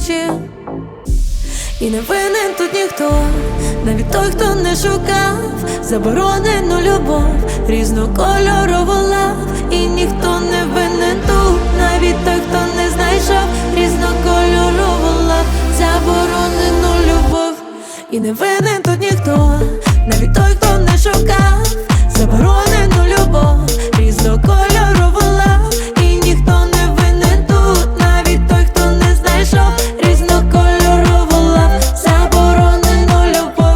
ночі. І не винен тут ніхто, навіть той, хто не шукав заборонену любов, різнокольорову лав. І ніхто не винен тут, навіть той, хто не знайшов різнокольорову лав, заборонену любов. І не винен тут ніхто, навіть той, хто не шукав заборонену любов, різнокольорову лав. І ніхто не винен тут, навіть той, хто не знайшов різнокольорову лав, заборонену любов.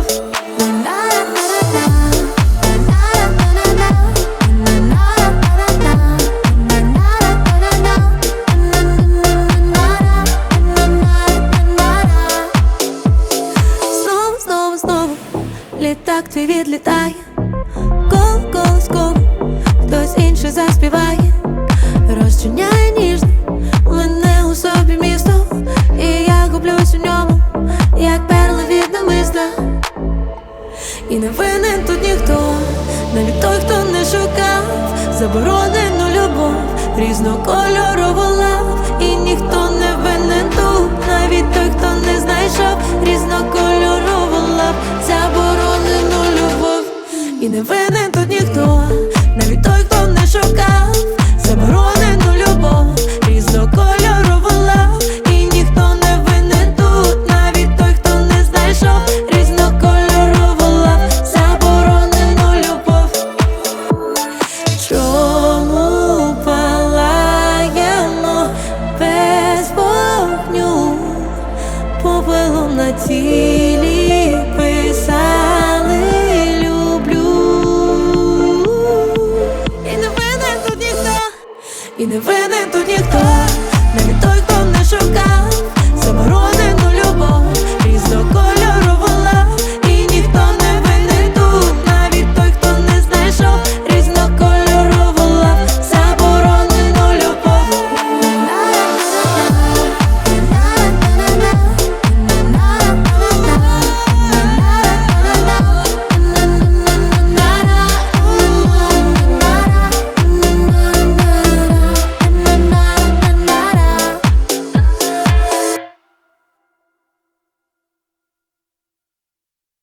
Знову літак твій відлітає, колос, хтось інший заспіває, розчиняє ніжно мене у собі місто, і я гублюсь у ньому, як перли від намиста. І не винен тут ніхто, навіть той, хто не шукав заборонену любов, різнокольорову лав. І ніхто не винен тут, навіть той, хто не знайшов різнокольорову лав, заборонену любов. І не винен тут ніхто, навіть той, хто не шукав заборонену любов, різнокольорову лав. І ніхто не винен тут, навіть той, хто не знайшов різнокольорову лав, заборонену любов. Чому палаємо без вогню, попелом на тілі писали люблю. І не винен тут ніхто, і не винен тут ніхто.